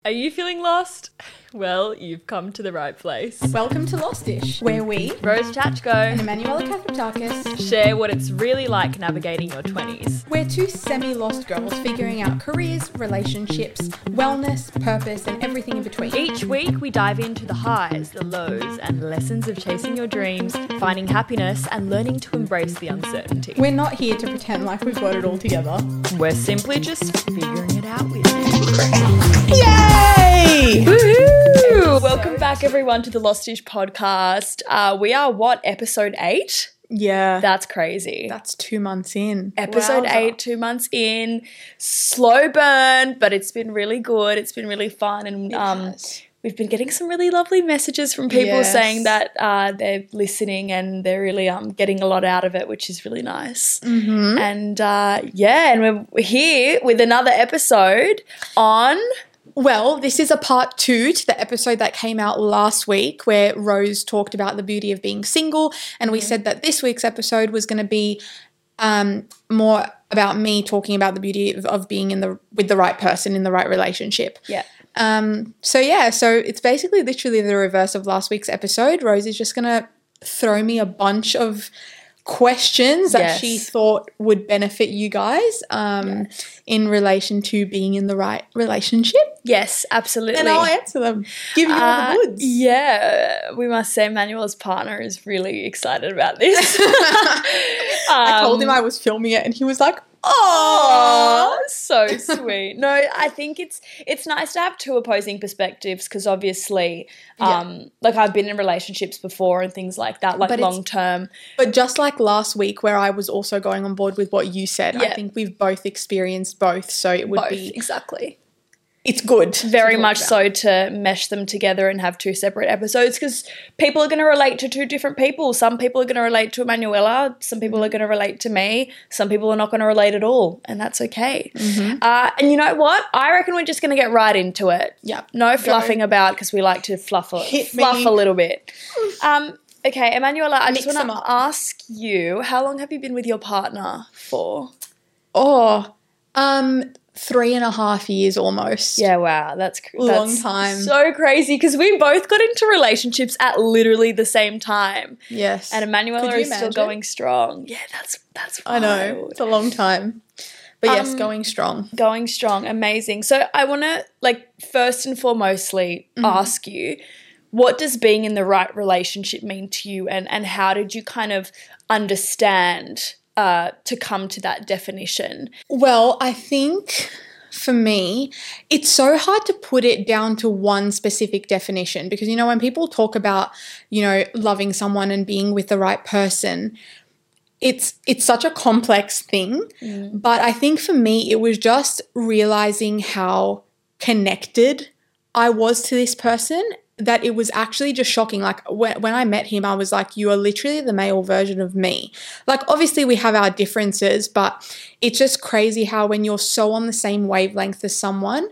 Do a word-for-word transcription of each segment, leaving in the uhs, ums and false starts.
Are you feeling lost? Well, you've come to the right place. Welcome to Lostish, where we, Rose Chachko and Emanuela Kathaptakis, share what it's really like navigating your twenties. we're two semi-lost girls figuring out careers, relationships, wellness, purpose, and everything in between. Each week, we dive into the highs, the lows, and lessons of chasing your dreams, finding happiness, and learning to embrace the uncertainty. We're not here to pretend like we've got it all together. We're simply just figuring it out with you. Yay! Woohoo! Welcome back, everyone, to the Lostish podcast. Uh, we are, what, episode eight? Yeah. That's crazy. That's two months in. Episode Wowza. eight, two months in. Slow burn, but it's been really good. It's been really fun. And um, has. we've been getting some really lovely messages from people Yes. saying that uh, they're listening and they're really um, getting a lot out of it, which is really nice. Mm-hmm. And uh, yeah, and we're here with another episode on... Well, this is a part two to the episode that came out last week where Rose talked about the beauty of being single, and we said that this week's episode was going to be um, more about me talking about the beauty of, of being in the with the right person in the right relationship. Yeah. Um, so yeah, so it's basically literally the reverse of last week's episode. Rose is just going to throw me a bunch of questions that Yes. she thought would benefit you guys um, in relation to being in the right relationship. Yes, absolutely. And I'll answer them. Give you all Uh, the goods. yeah, we must say Manuel's partner is really excited about this. I told him I was filming it and he was like, Oh, oh. so sweet. No, I think it's it's nice to have two opposing perspectives because obviously, um, like I've been in relationships before and things like that, like But it's- long term. But just like last week where I was also going on board with what you said, I Yeah. think we've both experienced both. So it would Both, be, exactly. it's good. to Very talk much about. so to mesh them together and have two separate episodes because people are going to relate to two different people. Some people are going to relate to Emanuela. Some people are going to relate to me. Some people are not going to relate at all, and that's okay. Mm-hmm. Uh, and you know what? I reckon we're just going to get right into it. Yep. No fluffing about because we like to fluff a, Hit fluff me. a little bit. Um, okay, Emanuela, I Mix just them want up. to ask you, how long have you been with your partner for? Oh, um, three and a half years almost. Yeah, wow, that's, cr- Long that's time. so crazy because we both got into relationships at literally the same time, Yes. and Emanuela Could you is still imagine? going strong. Yeah, that's that's I know. wild. It's a long time. But yes, Um, going strong. Going strong, amazing. So I want to like first and foremostly Mm-hmm. ask you, what does being in the right relationship mean to you, and and how did you kind of understand uh, to come to that definition? Well, I think for me, it's so hard to put it down to one specific definition because, you know, when people talk about, you know, loving someone and being with the right person, it's it's such a complex thing. But I think for me, it was just realizing how connected I was to this person that it was actually just shocking. Like when, when I met him, I was like, you are literally the male version of me. Like obviously we have our differences, but it's just crazy how when you're so on the same wavelength as someone,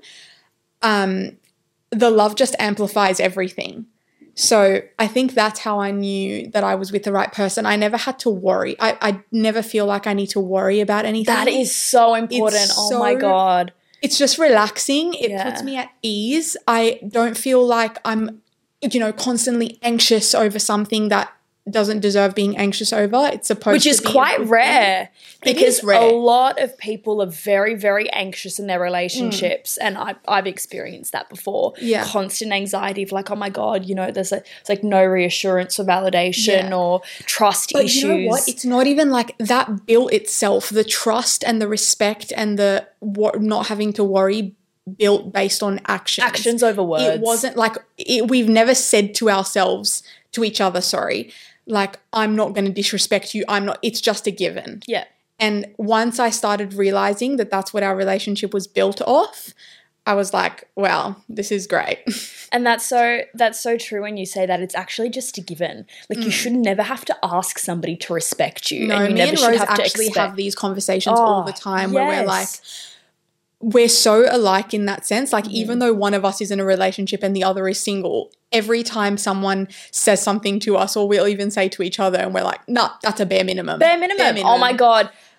um, the love just amplifies everything. So I think that's how I knew that I was with the right person. I never had to worry. I, I never feel like I need to worry about anything. That is so important. It's oh my so- God. It's just relaxing. It Yeah. puts me at ease. I don't feel like I'm, you know, constantly anxious over something that doesn't deserve being anxious over. It's supposed Which to is be a quite good thing. rare It because is rare. a lot of people are very, very anxious in their relationships, and I, I've experienced that before. Yeah. Constant anxiety of like, oh my God, you know, there's a, it's like no reassurance or validation Yeah. or trust But issues. you know what? It's not even like that built itself. The trust and the respect and the wo- not having to worry built based on actions. Actions over words. It wasn't like it, we've never said to ourselves, to each other, sorry, like I'm not going to disrespect you. I'm not. It's just a given. Yeah. And once I started realizing that that's what our relationship was built off, I was like, wow, this is great. And that's so that's so true when you say that. It's actually just a given. Like you should never have to ask somebody to respect you. Mm. No, and you me never and should Rose have to actually expect. have these conversations all the Oh, time where we're like, yes. we're so alike in that sense. Like even though one of us is in a relationship and the other is single, every time someone says something to us or we'll even say to each other and we're like, nah, that's a bare minimum. Bare minimum. Oh my God.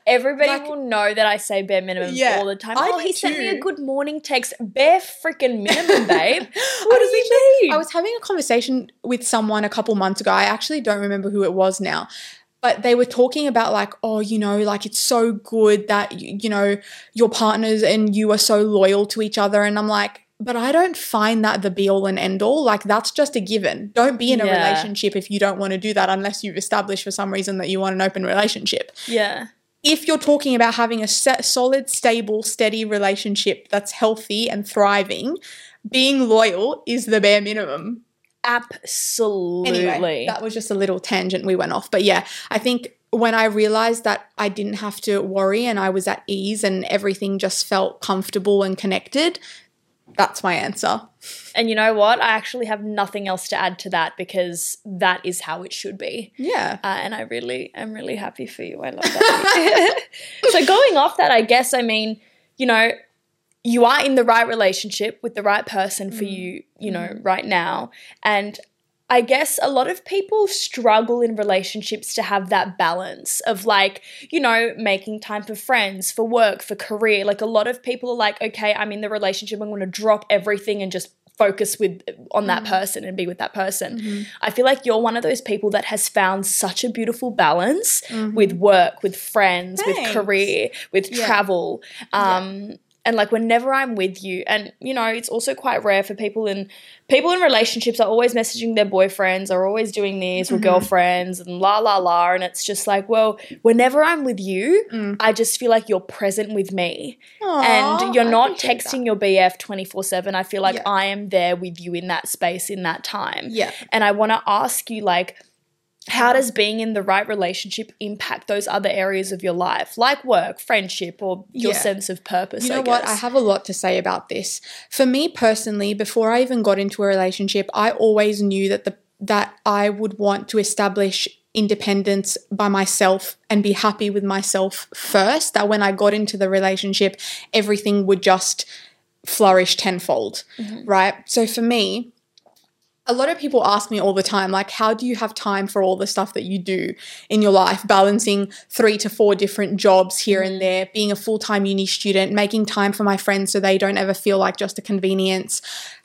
everybody Like- will know that I say bare minimum Yeah, all the time. I Oh, do he sent me a too. good morning text. Bare freaking minimum, babe. What I do was you literally- mean? I was having a conversation with someone a couple months ago. I actually don't remember who it was now. But they were talking about like, oh, you know, like it's so good that, you, you know, your partners and you are so loyal to each other. And I'm like, but I don't find that the be all and end all. Like that's just a given. Don't be in a Yeah. relationship if you don't want to do that unless you've established for some reason that you want an open relationship. yeah. If you're talking about having a set, solid, stable, steady relationship that's healthy and thriving, being loyal is the bare minimum. Absolutely. Anyway, that was just a little tangent we went off. But yeah, I think when I realized that I didn't have to worry and I was at ease and everything just felt comfortable and connected, that's my answer. And you know what? I actually have nothing else to add to that because that is how it should be. Yeah. Uh, and I really, I'm really happy for you. I love that. So going off that, I guess, I mean, you know, you are in the right relationship with the right person for you, you know, Mm. right now. And I guess a lot of people struggle in relationships to have that balance of like, you know, making time for friends, for work, for career. Like a lot of people are like, okay, I'm in the relationship. I'm going to drop everything and just focus with on that person and be with that person. Mm-hmm. I feel like you're one of those people that has found such a beautiful balance Mm-hmm. with work, with friends, Thanks. with career, with Yeah. travel. Um, And like whenever I'm with you, and you know, it's also quite rare for people in people in relationships are always messaging their boyfriends, are always doing this, or Mm-hmm. girlfriends, and la la la. And it's just like, well, whenever I'm with you, Mm. I just feel like you're present with me. Aw, And you're I not appreciate texting that. your B F twenty-four seven. I feel like Yeah. I am there with you in that space, in that time. Yeah. And I want to ask you, like, how does being in the right relationship impact those other areas of your life, like work, friendship, or your Yeah. sense of purpose? You know I what? guess? I have a lot to say about this. For me personally, before I even got into a relationship, I always knew that the that I would want to establish independence by myself and be happy with myself first. That when I got into the relationship, everything would just flourish tenfold, right? So for me, a lot of people ask me all the time, like, how do you have time for all the stuff that you do in your life, balancing three to four different jobs here and there, being a full-time uni student, making time for my friends so they don't ever feel like just a convenience,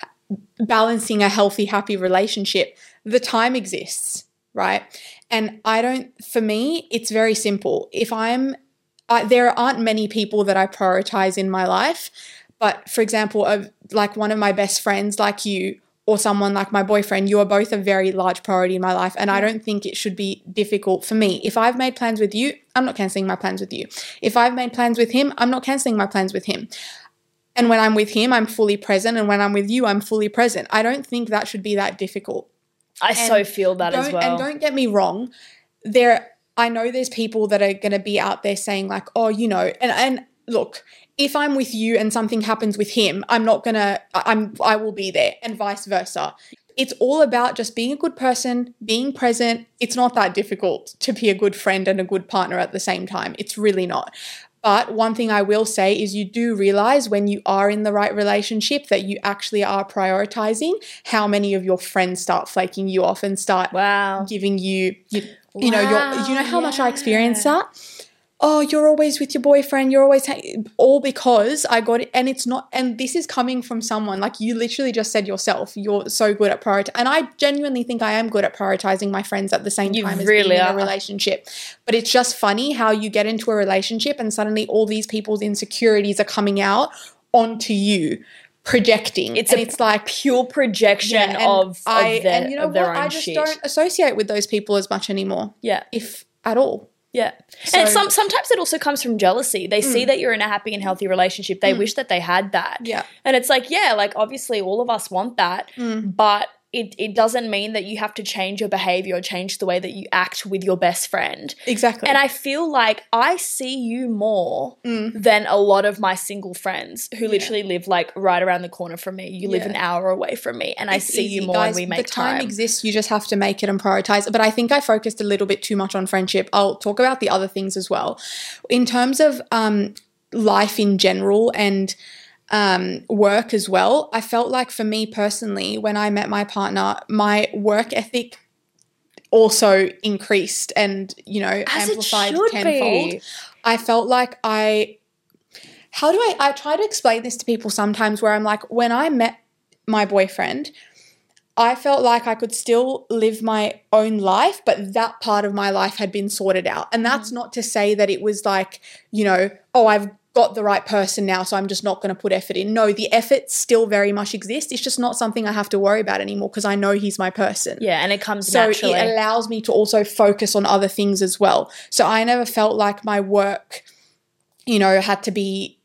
balancing a healthy, happy relationship. The time exists, right? And I don't, for me, it's very simple. If I'm, I, there aren't many people that I prioritize in my life, but for example, of like one of my best friends, like you, or someone like my boyfriend, you are both a very large priority in my life. And I don't think it should be difficult for me. If I've made plans with you, I'm not cancelling my plans with you. If I've made plans with him, I'm not cancelling my plans with him. And when I'm with him, I'm fully present. And when I'm with you, I'm fully present. I don't think that should be that difficult. I so feel that as Don't- well. And don't get me wrong, there I know there's people that are going to be out there saying like, oh, you know, and and look, if I'm with you and something happens with him, I'm not going to I'm I will be there, and vice versa. It's all about just being a good person, being present. It's not that difficult to be a good friend and a good partner at the same time. It's really not. But one thing I will say is you do realize when you are in the right relationship that you actually are prioritizing how many of your friends start flaking you off and start wow. giving you, you, you know, your, Wow, you know how much I experienced yeah. that? Oh, you're always with your boyfriend. You're always, ha-, all because I got it. And it's not, and this is coming from someone, like you literally just said yourself, you're so good at prioritizing. And I genuinely think I am good at prioritizing my friends at the same You time as really being in are. a relationship. But it's just funny how you get into a relationship and suddenly all these people's insecurities are coming out onto you, projecting. It's and a it's like, pure projection yeah, and of, I, of their, and you know of their what? own I just shit. don't associate with those people as much anymore, Yeah. if at all. Yeah. So- and some sometimes it also comes from jealousy. They see that you're in a happy and healthy relationship. They wish that they had that. Yeah. And it's like, yeah, like obviously all of us want that, but it, it doesn't mean that you have to change your behavior or change the way that you act with your best friend. Exactly. And I feel like I see you more than a lot of my single friends who literally live like right around the corner from me. You live Yeah. an hour away from me, and I It's see you easy, more guys. and we make the time, time. exists. You just have to make it and prioritize. But I think I focused a little bit too much on friendship. I'll talk about the other things as well. In terms of um, life in general and um, work as well, I felt like for me personally, when I met my partner, my work ethic also increased and, you know, As it amplified should tenfold. be. I felt like I, how do I, I try to explain this to people sometimes where I'm like, when I met my boyfriend, I felt like I could still live my own life, but that part of my life had been sorted out. And that's mm. not to say that it was like, you know, oh, I've got the right person now, so I'm just not going to put effort in. No, the effort still very much exists. It's just not something I have to worry about anymore because I know he's my person. Yeah, and it comes so naturally. So it allows me to also focus on other things as well. So I never felt like my work, you know, had to be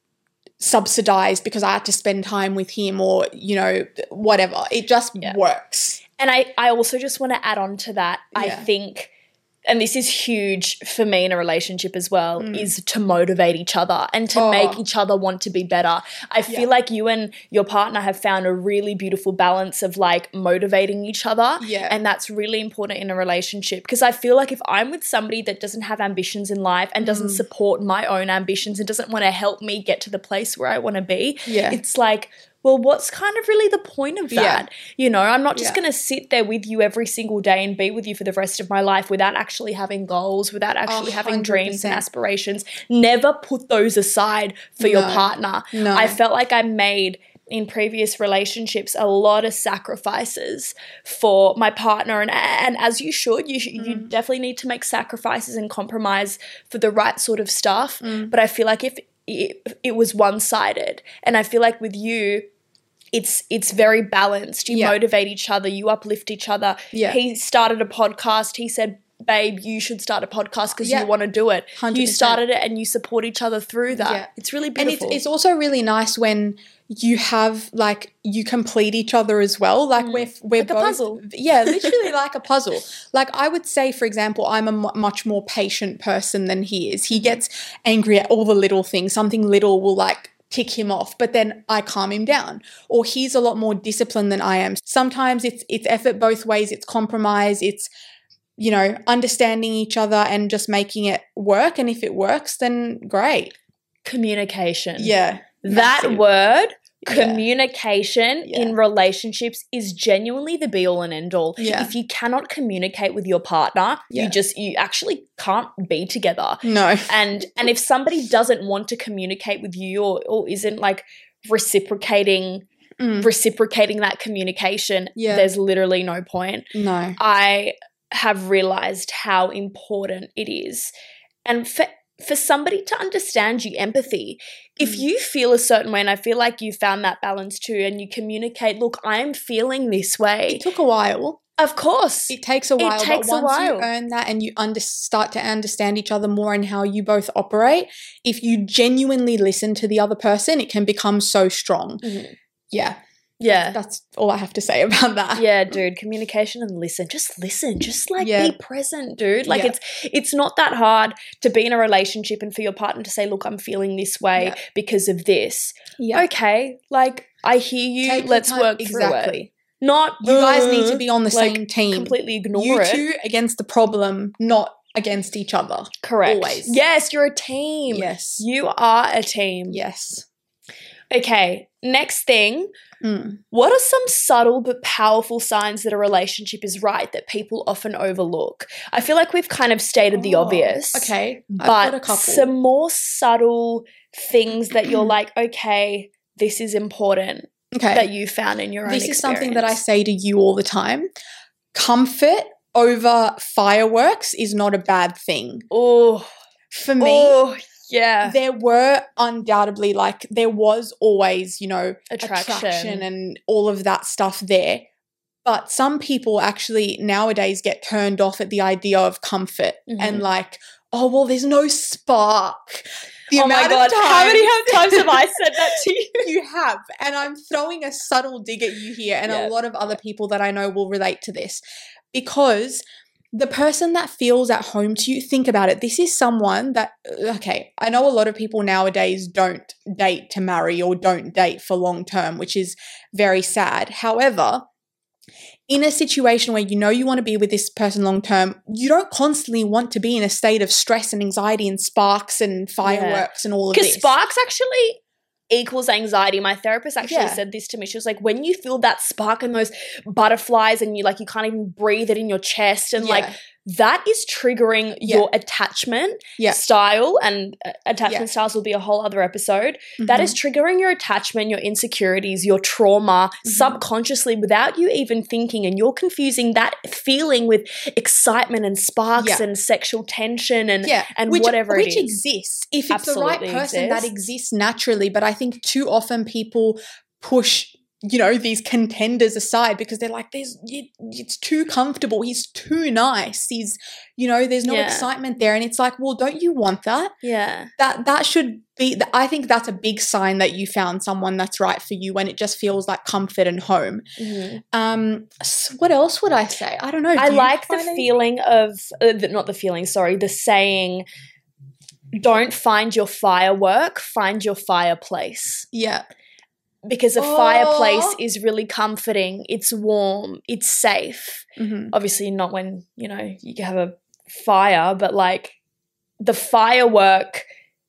subsidized because I had to spend time with him or, you know, whatever. It just yeah. works. And I, I also just want to add on to that. Yeah. I think, and this is huge for me in a relationship as well, mm. is to motivate each other and to oh. make each other want to be better. I feel yeah. like you and your partner have found a really beautiful balance of like motivating each other. Yeah. And that's really important in a relationship because I feel like if I'm with somebody that doesn't have ambitions in life and doesn't mm. support my own ambitions and doesn't want to help me get to the place where I want to be, yeah. it's like, well, what's kind of really the point of that? Yeah. You know, I'm not just yeah. going to sit there with you every single day and be with you for the rest of my life without actually having goals, without actually oh, having dreams and aspirations. Never put those aside for no. your partner. No. I felt like I made in previous relationships a lot of sacrifices for my partner and and as you should you mm. you definitely need to make sacrifices and compromise for the right sort of stuff. Mm. But I feel like if it, it was one-sided, and I feel like with you It's it's very balanced. You yeah. motivate each other. You uplift each other. Yeah. He started a podcast. He said, babe, you should start a podcast because yeah. you want to do it. one hundred percent. You started it and you support each other through that. Yeah. It's really beautiful. And it's, it's also really nice when you have, like, you complete each other as well. Like, mm. we're, we're like both. a puzzle. Yeah, literally like a puzzle. Like, I would say, for example, I'm a m- much more patient person than he is. He gets angry at all the little things. Something little will, like, tick him off, but then I calm him down. Or he's a lot more disciplined than I am. Sometimes it's it's effort both ways. It's compromise. It's, you know, understanding each other and just making it work. And if it works, then great. Communication. Yeah. That massive. word, Yeah. communication Yeah. in relationships is genuinely the be all and end all. Yeah. If you cannot communicate with your partner, Yeah. you just you actually can't be together. No. And and if somebody doesn't want to communicate with you or, or isn't like reciprocating Mm. reciprocating that communication, Yeah. there's literally no point. No. I have realized how important it is. And for for somebody to understand you, empathy. If Mm. you feel a certain way, and I feel like you found that balance too, and you communicate, look, I'm feeling this way. It took a while. Of course. It takes a while. It takes but a once while. you earn that and you under, start to understand each other more and how you both operate, if you genuinely listen to the other person, it can become so strong. Mm-hmm. Yeah. Yeah. That's all I have to say about that. Yeah, dude, communication and listen. Just listen. Just like Yeah. be present, dude. Like Yeah. it's it's not that hard to be in a relationship and for your partner to say, look, I'm feeling this way Yeah. because of this. Yeah. Okay, like I hear you. Take your Let's time. work Exactly. through it. Not You guys need to uh, be on the like, same team. completely ignore you it. two against the problem, not against each other. Correct. Always. Yes, you're a team. Yes. You are a team. Yes. Okay, next thing. Mm. What are some subtle but powerful signs that a relationship is right that people often overlook? I feel like we've kind of stated the Oh, obvious. Okay. I've But got a couple. some more subtle things that you're like, okay, this is important okay. that you found in your own This experience. is something that I say to you all the time. Comfort over fireworks is not a bad thing. Oh, For me, oh, yeah. there were undoubtedly, like, there was always, you know, Attraction. attraction and all of that stuff there. But some people actually nowadays get turned off at the idea of comfort Mhm. and like, oh, well, there's no spark. The Oh my amount of God, how many times- times have I said that to you? You have. And I'm throwing a subtle dig at you here, and Yeah. a lot of other people that I know will relate to this. Because the person that feels at home to you, think about it. This is someone that, okay, I know a lot of people nowadays don't date to marry or don't date for long term, which is very sad. However, in a situation where you know you want to be with this person long term, you don't constantly want to be in a state of stress and anxiety and sparks and fireworks and all of Because this. sparks actually equals anxiety. My therapist actually Yeah. said this to me. She was like, when you feel that spark and those butterflies and you like you can't even breathe it in your chest and Yeah. like that is triggering Yeah. your attachment Yeah. style, and uh, attachment Yeah. styles will be a whole other episode. That is triggering your attachment, your insecurities, your trauma subconsciously without you even thinking, and you're confusing that feeling with excitement and sparks Yeah. and sexual tension and, Yeah, and which, whatever which it is. exists if it's the right Absolutely person that exists. exists naturally. But I think too often people push, you know, these contenders aside because they're like, "There's, it, it's too comfortable. He's too nice. He's, you know, there's no Yeah. excitement there." And it's like, well, don't you want that? Yeah. That that should be. I think that's a big sign that you found someone that's right for you when it just feels like comfort and home. Mhm. Um, so what else would I say? I don't know. I Do you like the find anything? feeling of, uh, the, not the feeling, sorry, the saying, don't find your firework, find your fireplace. Yeah. Because a Oh. fireplace is really comforting. It's warm. It's safe. Mm-hmm. Obviously not when, you know, you have a fire, but like the firework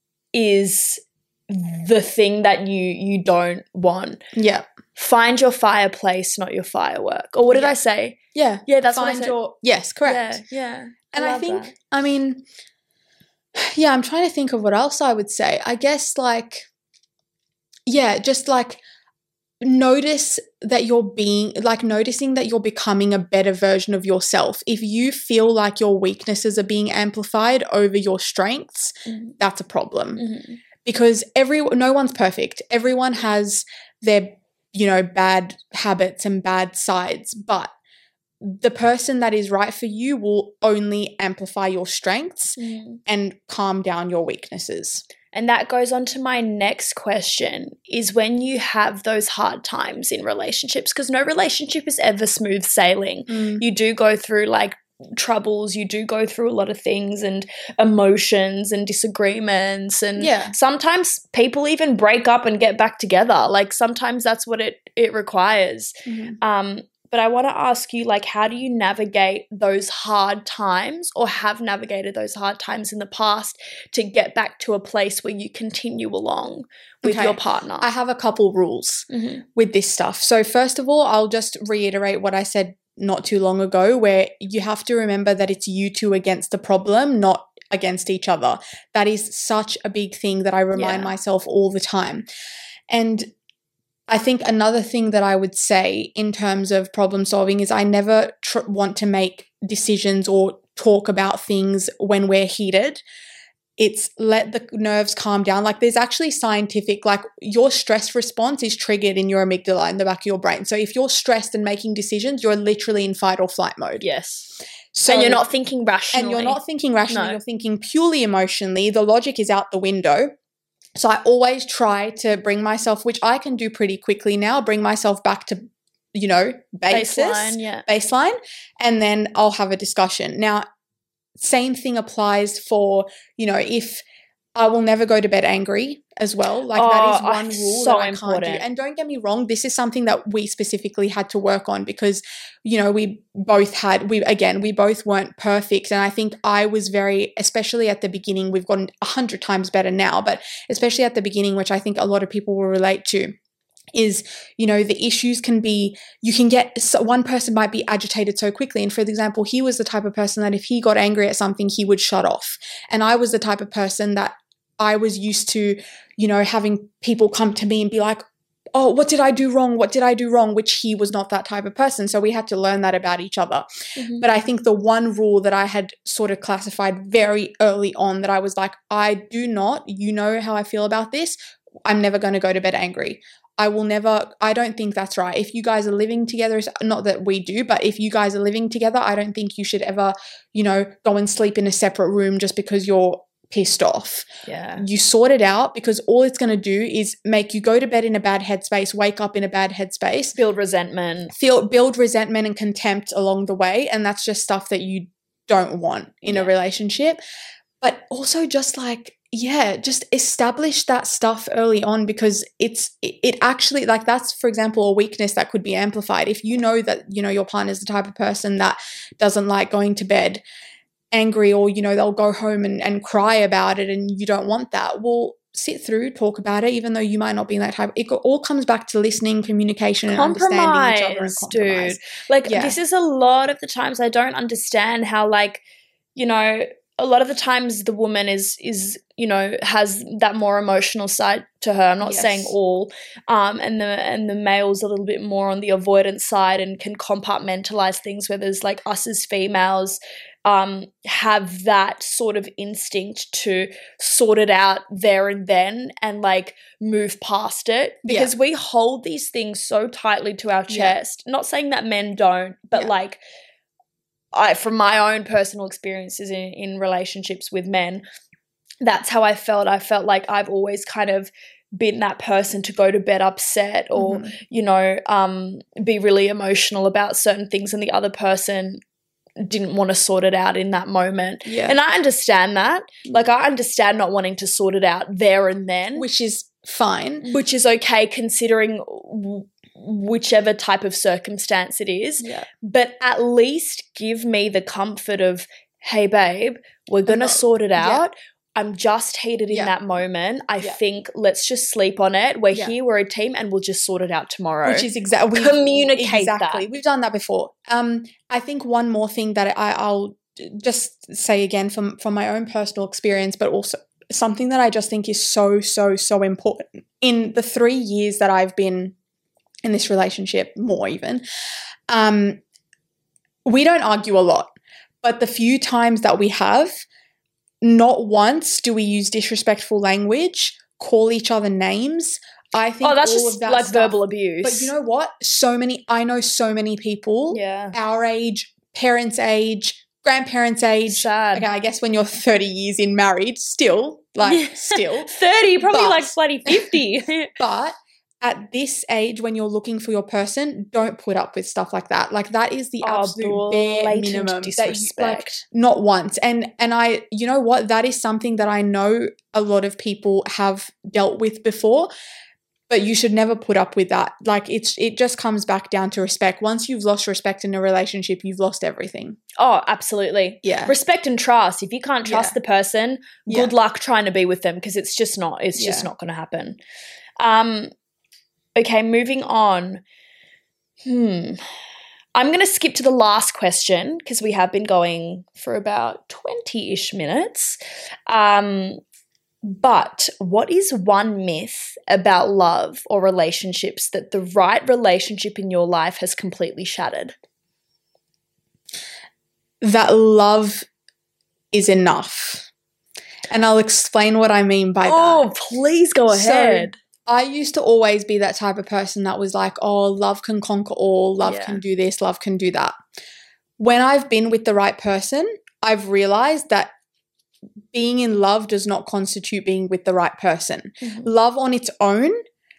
is the thing that you you don't want. Yeah. Find your fireplace, not your firework. Or what did Yeah. I say? Yeah. Yeah, that's Find what I said. your yes, correct. Yeah, yeah. And I, love think, that. I mean, yeah, I'm trying to think of what else I would say. I guess like, yeah, just like notice that you're being, like noticing that you're becoming a better version of yourself. If you feel like your weaknesses are being amplified over your strengths, Mhm. that's a problem. Mhm. Because every no one's perfect. Everyone has their, you know, bad habits and bad sides, but the person that is right for you will only amplify your strengths Mhm. and calm down your weaknesses. And that goes on to my next question, is when you have those hard times in relationships, because no relationship is ever smooth sailing. Mm. You do go through like troubles, you do go through a lot of things and emotions and disagreements, and Yeah. sometimes people even break up and get back together. Like sometimes that's what it it requires. Mhm. Um but I want to ask you, like, how do you navigate those hard times, or have navigated those hard times in the past, to get back to a place where you continue along with Okay. your partner? I have a couple rules Mhm. with this stuff. So first of all, I'll just reiterate what I said not too long ago, where you have to remember that it's you two against the problem, not against each other. That is such a big thing that I remind Yeah. myself all the time. And I think another thing that I would say in terms of problem solving is I never tr- want to make decisions or talk about things when we're heated. It's let the nerves calm down. Like there's actually scientific, like your stress response is triggered in your amygdala in the back of your brain. So if you're stressed and making decisions, you're literally in fight or flight mode. Yes. So and you're not thinking rationally. and you're not thinking rationally, No. you're thinking purely emotionally. The logic is out the window. So I always try to bring myself, which I can do pretty quickly now, bring myself back to, you know, basis, baseline, yeah. baseline, and then I'll have a discussion. Now, same thing applies for, you know, if I will never go to bed angry as well. Like Oh, that is I- one rule so that I can't do. important. And don't get me wrong, this is something that we specifically had to work on because, you know, we both had, we again, we both weren't perfect. And I think I was very, especially at the beginning, we've gotten a hundred times better now, but especially at the beginning, which I think a lot of people will relate to, is, you know, the issues can be, you can get, so one person might be agitated so quickly. And for example, he was the type of person that if he got angry at something, he would shut off. And I was the type of person that I was used to, you know, having people come to me and be like, oh, what did I do wrong? What did I do wrong? Which he was not that type of person. So we had to learn that about each other. Mhm. But I think the one rule that I had sort of classified very early on that I was like, I do not, you know how I feel about this. I'm never going to go to bed angry. I will never, I don't think that's right. If you guys are living together, not that we do, but if you guys are living together, I don't think you should ever, you know, go and sleep in a separate room just because you're pissed off. Yeah. You sort it out, because all it's going to do is make you go to bed in a bad headspace, wake up in a bad headspace, Build resentment. feel build resentment and contempt along the way, and that's just stuff that you don't want in Yeah. a relationship. But also just like, yeah, just establish that stuff early on, because it's it, it actually, like, that's, for example, a weakness that could be amplified. If you know that, you know, your partner's the type of person that doesn't like going to bed angry, or, you know, they'll go home and, and cry about it and you don't want that, well, sit through, talk about it, even though you might not be in that type. It all comes back to listening, communication, and understanding each other and compromise. Dude. Like, Yeah. this is a lot of the times I don't understand how, like, you know, a lot of the times the woman is, is you know, has that more emotional side to her. I'm not Yes. saying all. Um, and the and the male's a little bit more on the avoidance side and can compartmentalize things, where there's like us as females um, have that sort of instinct to sort it out there and then and like move past it, because Yeah. we hold these things so tightly to our Yeah. chest. Not saying that men don't, but Yeah. like I, from my own personal experiences in, in relationships with men, that's how I felt. I felt like I've always kind of been that person to go to bed upset or, Mhm. you know, um, be really emotional about certain things, and the other person didn't want to sort it out in that moment. Yeah. And I understand that. Like, I understand not wanting to sort it out there and then, Which is fine. which is okay considering w- whichever type of circumstance it is. Yeah. But at least give me the comfort of, hey, babe, we're going to not- sort it yeah. out. I'm just heated in Yeah. that moment. I Yeah. think let's just sleep on it. We're Yeah. here, we're a team, and we'll just sort it out tomorrow. Which is exactly Communicate exactly. that. We've done that before. Um, I think one more thing that I, I'll just say again from from my own personal experience, but also something that I just think is so so so important in the three years that I've been in this relationship, more even. Um, we don't argue a lot, but the few times that we have, not once do we use disrespectful language, call each other names. I think oh, that's all just of that like stuff, verbal abuse. but you know what? So many, I know so many people, yeah. our age, parents' age, grandparents' age. Sad. Okay, I guess when you're thirty years in married, still, like, Yeah. still. thirty, probably But- like bloody fifty. But at this age, when you're looking for your person, don't put up with stuff like that. Like, that is the Oh, absolute bare blatant minimum. That you, disrespect. like, not once. And and I, you know what? That is something that I know a lot of people have dealt with before. But you should never put up with that. Like, it's it just comes back down to respect. Once you've lost respect in a relationship, you've lost everything. Oh, absolutely. Yeah. Respect and trust. If you can't trust Yeah. the person, good Yeah. luck trying to be with them, because it's just not. It's just Yeah. not going to happen. Um, okay, moving on. Hmm. I'm going to skip to the last question because we have been going for about twenty-ish minutes. Um, but what is one myth about love or relationships that the right relationship in your life has completely shattered? That love is enough. And I'll explain what I mean by that. Oh, please go So- ahead. I used to always be that type of person that was like, oh, love can conquer all, love Yeah. can do this, love can do that. When I've been with the right person, I've realized that being in love does not constitute being with the right person. Mhm. Love on its own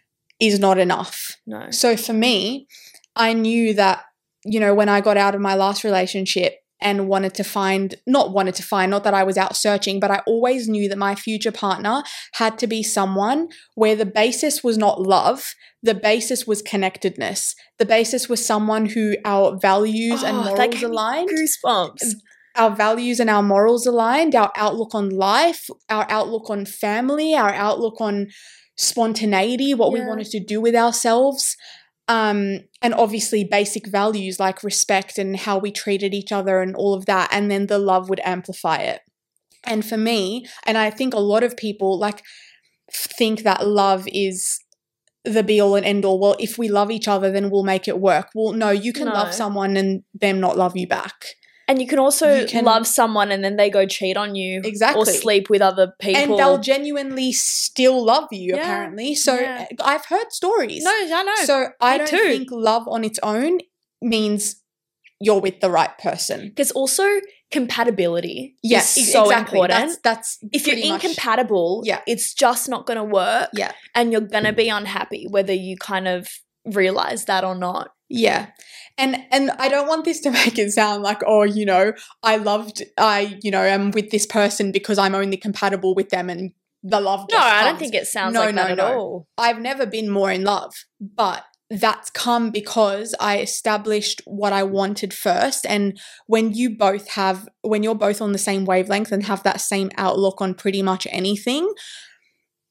is not enough. No. So for me, I knew that, you know, when I got out of my last relationship and wanted to find, not wanted to find, not that I was out searching, but I always knew that my future partner had to be someone where the basis was not love, the basis was connectedness. The basis was someone who our values and Oh, that morals gave me aligned. Goosebumps. Our values and our morals aligned, our outlook on life, our outlook on family, our outlook on spontaneity, what we Yeah. wanted to do with ourselves, um, and obviously basic values like respect and how we treated each other and all of that, and then the love would amplify it. And for me, and I think a lot of people like think that love is the be all and end all. Well, if we love each other, then we'll make it work. Well, no, you can No. love someone and them not love you back. And you can also You can- love someone and then they go cheat on you. Exactly. Or sleep with other people. And they'll genuinely still love you, Yeah, apparently. So yeah. I've heard stories. No, I know. So I Me don't too. think love on its own means you're with the right person. Because also compatibility Yes, is so exactly. important. That's, that's If you're pretty much- incompatible, Yeah. it's just not going to work. Yeah. And you're going to be unhappy whether you kind of realize that or not. Yeah. And and I don't want this to make it sound like, oh, you know, I loved I, you know, am with this person because I'm only compatible with them and the love No, just I don't comes. think it sounds No, like that no, at no. all. I've never been more in love, but that's come because I established what I wanted first. And when you both have, when you're both on the same wavelength and have that same outlook on pretty much anything,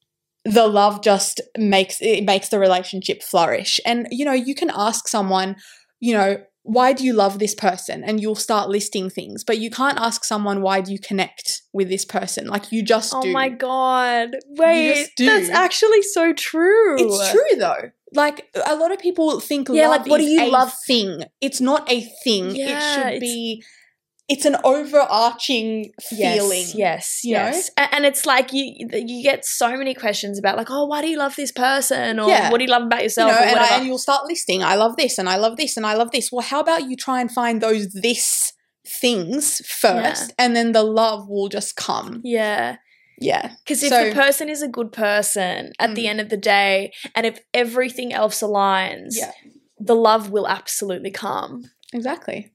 the love just makes it makes the relationship flourish. And, you know, you can ask someone, you know, why do you love this person? And you'll start listing things, but you can't ask someone, why do you connect with this person? Like, you just Oh do. my God. Wait, just do. that's actually so true. It's true though. Like, a lot of people think Yeah, love like, what is do you a love? thing. It's not a thing. Yeah, it should it's- be, it's an overarching feeling. Yes, yes, you know? yes. A- And it's like you you get so many questions about like, oh, why do you love this person? Or Yeah. what do you love about You yourself? know, or and, whatever. I, and you'll start listing, I love this and I love this and I love this. Well, how about you try and find those this things first, and then the love will just come. yeah. Yeah. Because if So- the person is a good person at the Mm. end of the day, and if everything else aligns, Yeah. the love will absolutely come. Exactly.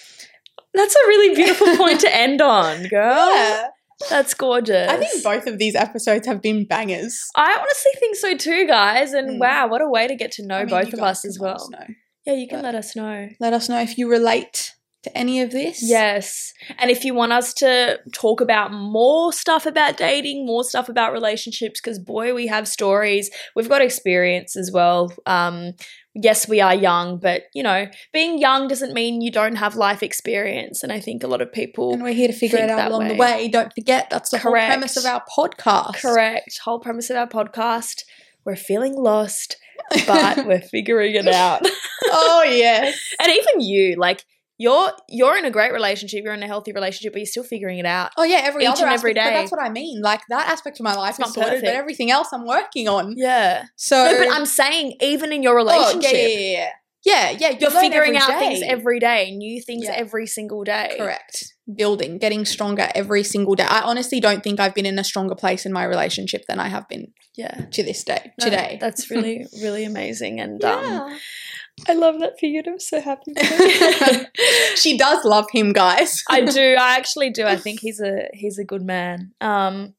That's a really beautiful point to end on, girl. Yeah. That's gorgeous. I think both of these episodes have been bangers. I honestly think so too, guys. And Mm. wow, what a way to get to know I mean, both you of guys us can as let well. us know. Yeah, you can But- let us know. Let us know if you relate to any of this. Yes. And if you want us to talk about more stuff about dating, more stuff about relationships, because boy, we have stories. We've got experience as well. Um, yes, we are young, but you know, being young doesn't mean you don't have life experience. And I think a lot of people And we're here to figure think it out that along the way. way. Don't forget, that's the Correct. whole premise of our podcast. correct. Whole premise of our podcast. We're feeling lost, but we're figuring it out. Oh, yes. And even you, like you're you're in a great relationship, you're in a healthy relationship, but you're still figuring it out. Oh, yeah, every Each other and every aspect, but day. that's what I mean. Like, that aspect of my life It's is not sorted, perfect. but everything else I'm working on. Yeah. So, No, but I'm saying even in your oh, relationship, yeah, yeah, yeah. Yeah, yeah. You you're learn figuring every out day. things every day, new things Yeah. every single day. Correct. Building, getting stronger every single day. I honestly don't think I've been in a stronger place in my relationship than I have been Yeah. to this day, No, today. That's really, really amazing. And Yeah. um I love that for you. I'm so happy for you. She does love him, guys. I do. I actually do. I think he's a he's a good man. Um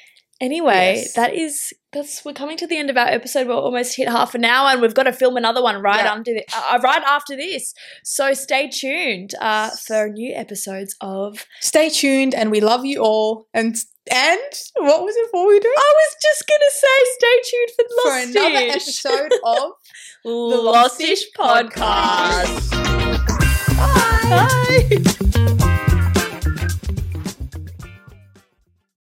anyway, Yes. that is that's we're coming to the end of our episode. We're almost hit half an hour and we've got to film another one right Yeah. under the, uh, right after this. So stay tuned uh for new episodes of Stay tuned, and we love you all. And and what was it for we doing? I was just gonna say, stay tuned for For Lostish. another episode of Lostish Lostish Podcast. Podcast. Bye.